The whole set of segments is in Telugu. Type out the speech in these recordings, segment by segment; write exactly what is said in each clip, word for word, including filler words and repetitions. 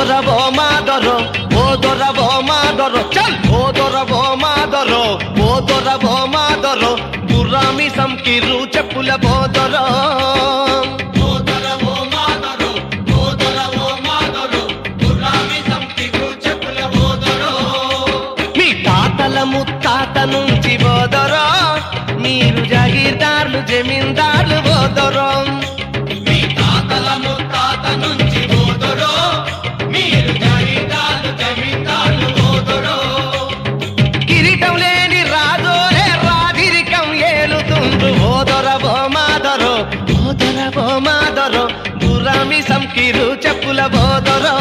దొరవో మాదరో ఓ దొరవో మాదరో చల్ ఓ దొరవో మాదరో ఓ దొరవో మాదరో గుర్రామి సంకిరు చెప్పుల బోదరో ముత్తాత నుంచి బోదరో మీరు జాగీర్దార్లు జమీందార్లు బోదరో మీ తాతల ముత్తాత నుంచి బోదరో మీరు జాగీర్దార్లు జమీందార్లు బోదరో కిరీటం లేని రాజోలే రాజిరికం ఏలుతుండ్రు బోదరవో మాదరో బోదరవో మాదరో గుర్రామి సంకిరు చెప్పుల బోదరో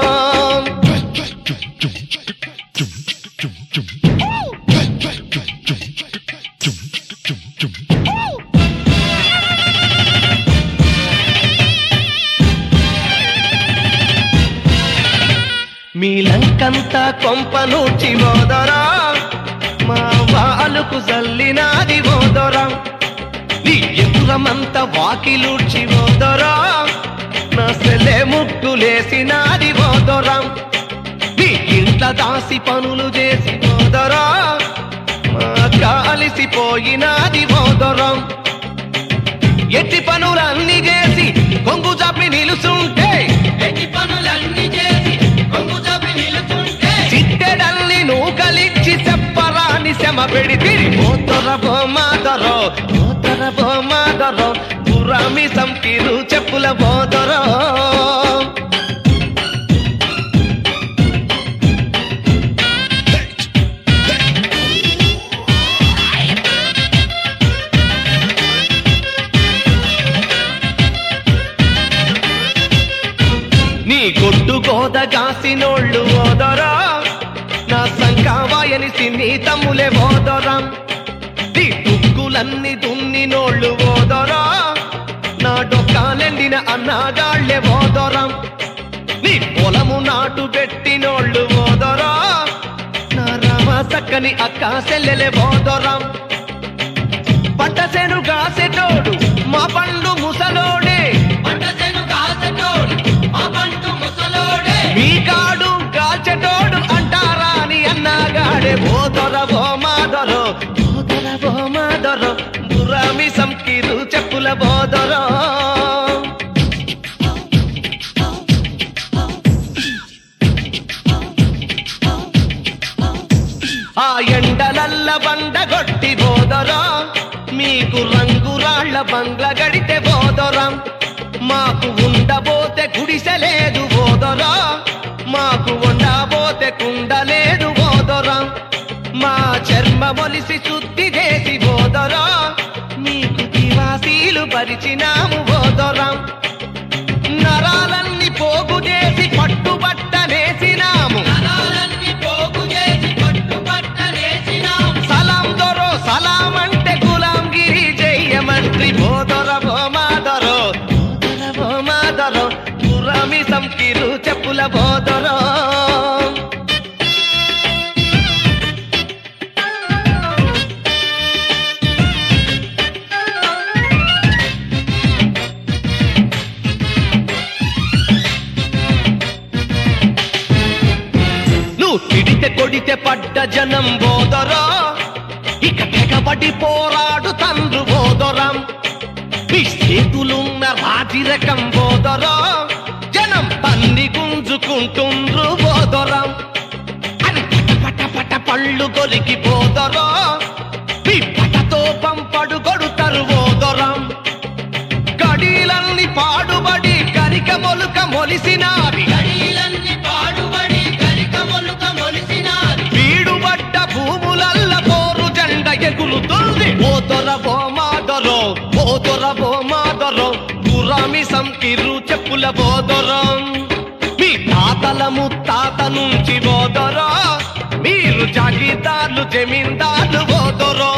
మీ లంకంతా కొంపనూచి బోదరా మా వాలుకు జల్లినాది బోదరా నీ ఎదురమంత వాకిలూడ్చి బోదరా నా సెలే ముట్టులేసినాది బోదరా నీ ఇంట్ల దాసి పనులు చేసి బోదరా మా కాలిసిపోయినాది బోదరా ఎట్టి పనులన్నీ చేసి కొంగు చాపి నిలుచుంటే ఎట్టి పనులన్నీ చేసి కొంగు చాపి నిలుచుంటే చిట్టెడల్ని నూకలిచ్చి చెప్పరాని శమ పెడితే ఓదరవో మాదరో ఓదరవో మాదరో గుర్రామి సంకిరు చెప్పుల బోదరో నీ గొడ్డు గోదగాసినోళ్ళు ఓదరా నా సంకావాయని సిన్ని తమ్ములే ఓదరా నీ దుక్కులన్నీ దున్నినోళ్ళు ఓదరా నా డొక్కాలెండిన అన్నగాళ్లే ఓదరా నీ పొలము నాటు పెట్టినోళ్ళు ఓదరా నా రామ సక్కని అక్క సెల్లెలే ఓదరా పంట సేను కాసెటోడు మా పండు ముసలోడే పంట చేను కాసటోడు మా పండు ముసలోడే మీ కాడు కాల్చెటోడు అంటారా అని అన్నగాడే బోదరవో మాదరో బోదరవో మాదరో గుర్రామి సంకిరు చెప్పుల బోదరో ఆ ఎండలల్ల బండగొట్టి బోదరా మీకు రంగురాళ్ల బంగ్ల గడితే బోదరా మాకు ఉండబోతే గుడిసెలేదు బోదరా మాకు ఉండబోతే కుండలేదు బోదరా మా చర్మ మొలిసి శుద్ధి చేసి బోదరా మీకు దివాసీలు పరిచినాము బోదరా నరాలన్నీ పోగు చేసి పట్టుబట్టనేసినాము నరాలన్నీ పోగు చేసి పట్టుబట్టనేసినాము సలాం దొరో సలాం అంటే గులాంగిరి చెయ్యమంత్రి బోదరవో మాదరో బోదరవో మాదరో గుర్రామి సంకిరు చెప్పుల బోదరో నువ్వు తిడితే కొడితే పడ్డ జనం బోదరా ఇక తెగబడి పోరాడు తండ్రు బోదరం మీ చేతులున్న రాజిరకం బోదరా జనం తన్ని గుంజుకుంటుండ్రు బోదరం అని పట పట పట పళ్ళు కొలికి బోదరా మీ పటతో పంపడు కొడుతారు బోదరం గడీలన్నీ పాడుబడి కరిక మొలుక మొలిసినావి గడీలన్నీ పాడుబడి గరిక మొలుక మొలిసినాది వీడుబడ్డ భూములల్ల పోరు జెండ ఎగురుతుంది ఓదరవో మాదరో ఓదరవో మాదరో గుర్రామి సంకిరు చెప్పుల బోదరో మీ తాతల ముత్తాత నుంచి బోదరో మీరు జాగీర్దార్లు జమీందార్లు బోదరో